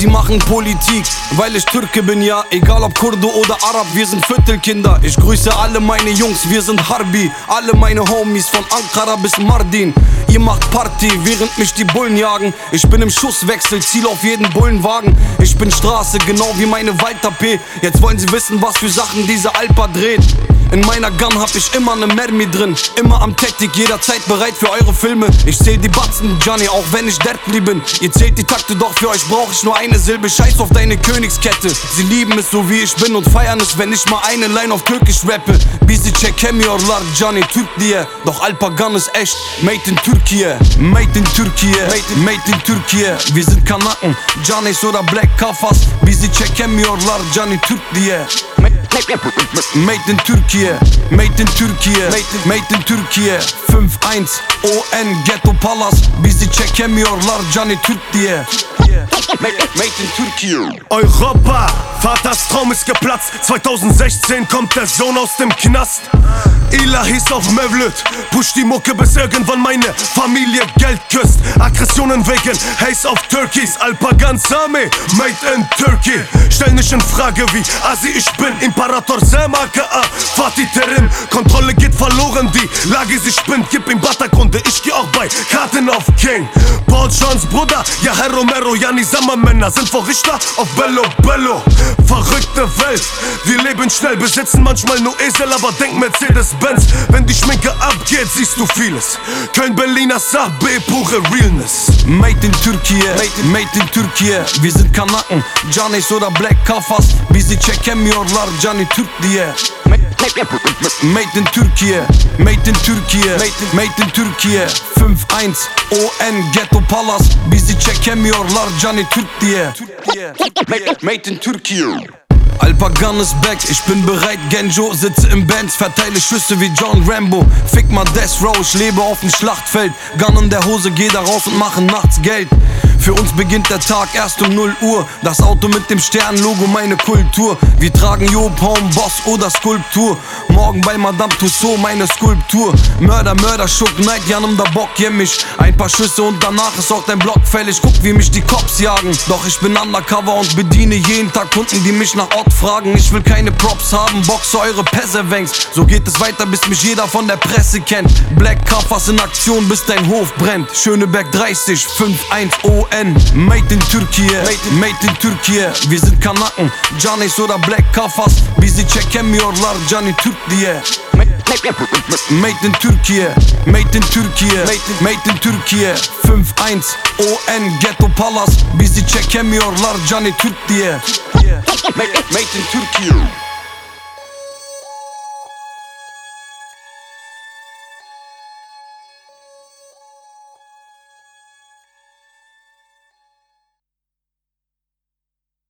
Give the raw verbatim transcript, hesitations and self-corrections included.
die machen Politik, weil ich Türke bin, ja. Egal ob Kurde oder Arab, wir sind Viertelkinder. Ich grüße alle meine Jungs, wir sind Harbi. Alle meine Homies von Ankara bis Mardin. Ihr macht Party, während mich die Bullen jagen. Ich bin im Schusswechsel, ziel auf jeden Bullenwagen. Ich bin Straße, genau wie meine Walter P. Jetzt wollen sie wissen, was für Sachen diese Alpa dreht. In meiner Gun hab ich immer ne Mermi drin. Immer am Tätig, jederzeit bereit für eure Filme. Ich zähl die Batzen, Johnny, auch wenn ich Deadly bin. Ihr zählt die Takte, doch für euch brauch ich nur eine Silbe. Scheiß auf deine Königskette. Sie lieben es so wie ich bin und feiern es, wenn ich mal eine Line auf Türkisch rappe. Bizi çekemiyorlar Johnny, Türk diye. Doch Alpa Gun ist echt, made in Türkiye. Made in Türkiye, made in Türkiye. Wir sind Kanaken, Johnny's oder Black Kafas. Bizi çekemiyorlar Johnny, Türk diye. Made in Türkiye, made in Türkiye, made in Türkiye. fünf eins O N Ghetto Palace. Bizi çekemiyorlar Johnny, Türk diye. Made in Türkiye. Europa, Vaters Traum ist geplatzt. zweitausendsechzehn kommt der Sohn aus dem Knast. Ila hieß auf Mevlüt, push die Mucke bis irgendwann meine Familie Geld küsst. Aggressionen wegen Haze auf Turkeys. Alpa Gun Sami, made in Turkey. Stell nicht in Frage wie Asi, ich bin Imperator Sam aka Fatih Terim. Kontrolle geht verloren, die Lage sie spinnt. Gib ihm Batakunde, ich geh auch bei Karten auf King. Paul Johns Bruder, ja Herr Romero, Janni Sammermänner sind vor Richter auf Bello Bello. Verrückte Welt, wir leben schnell, besitzen manchmal nur Esel, aber denk Mercedes-Benz. Wenn die Schminke abgeht, siehst du vieles. Kein Berliner Sabe, pure Realness. Made in Türkiye, made in Türkiye. Wir sind Kanaken, Johnny's oder Black Kafas. Bizi çekemiyorlar Johnny, Türk diye. Made in Türkiye, made in Türkiye, made in Türkiye. fünf eins O N Ghetto Palace. Bizi çekemiyorlar Johnny, Türk diye. Made in Türkiye. Alpa Gun ist back, ich bin bereit, Genjo. Sitze im Benz, verteile Schüsse wie John Rambo. Fick mal Death Row, ich lebe auf dem Schlachtfeld. Gun in der Hose, geh da raus und mache nachts Geld. Für uns beginnt der Tag erst um null Uhr. Das Auto mit dem Sternlogo, meine Kultur. Wir tragen Job, Home, Boss oder Skulptur. Morgen bei Madame Tussauds, meine Skulptur. Mörder, Mörder, Schuck, Neid, Jan um der Bock, jemm mich. Ein paar Schüsse und danach ist auch dein Block fällig. Guck, wie mich die Cops jagen. Doch ich bin undercover und bediene jeden Tag Kunden, die mich nach Ort fragen. Ich will keine Props haben, boxe eure Pessewengs. So geht es weiter, bis mich jeder von der Presse kennt. Black Kafas in Aktion, bis dein Hof brennt. Schöneberg dreißig, fünf eins O N. Made in Türkiye, made in Türkiye. Wir sind Kanaken, Johnny's oder Black Kafas. Bizi çekemiyorlar Johnny, Türk diye. Made in Türkiye, made in Türkiye, made in Türkiye. fünf eins O N Ghetto Palace. Bizi çekemiyorlar Johnny, Türk diye. Made in Türkiye.